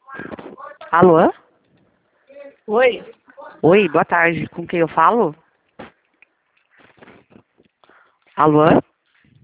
Alô? Oi, Oi, boa tarde. Com quem eu falo? Alô?